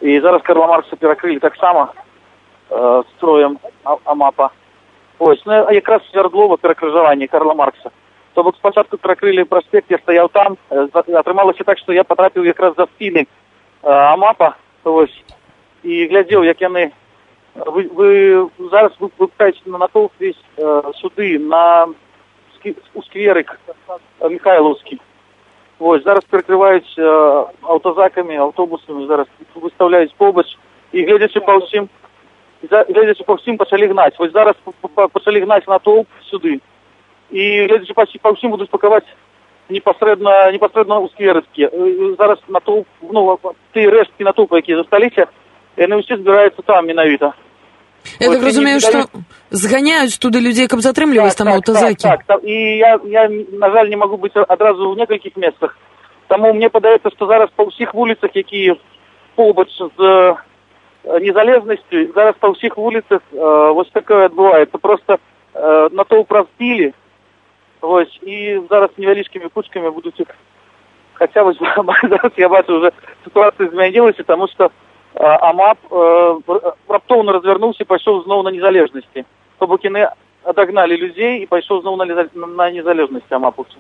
І зараз Карла Маркса перекрили так само строєм АМАПа. Ось, ну якраз Свердлова перекрижування Карла Маркса. Тобто спочатку перекрили проспект, я стояв там, отрималося так, що я потрапив якраз за спини АМАПа, ось, і глядів, як вони... Ви зараз випускаєте натовп весь сюди, у скверик Михайловський. Ось, зараз перекривають автозаками, автобусами, зараз виставляють побач, і глядячи по всім почали гнати. Ось зараз почали гнати натовп сюди. І глядячи по всім будуть пакувати непосередньо у сквериці. Зараз натовп, ну, ті рештки натовпу, які залишилися, вони всі збираються там, менавіта. Я так розумію, що зганяють туди людей, каб затрымліваць там автозаки. Так. І я, на жаль, не можу бути одразу в некільких місцях. Тому мені подається, що зараз по всіх вулицях, які побач з Незалежністю, зараз по всіх вулицях ось таке відбувається. Просто натовп розбили, ось, і зараз невеличкими кучками будуть їх. Хоча ось зараз я бачу, вже ситуація змінилася, тому що АМАП раптовно розвернувся і пішов знову на Незалежності. Тобто вони одогнали людей і пішов знову на Незалежності АМАПовці.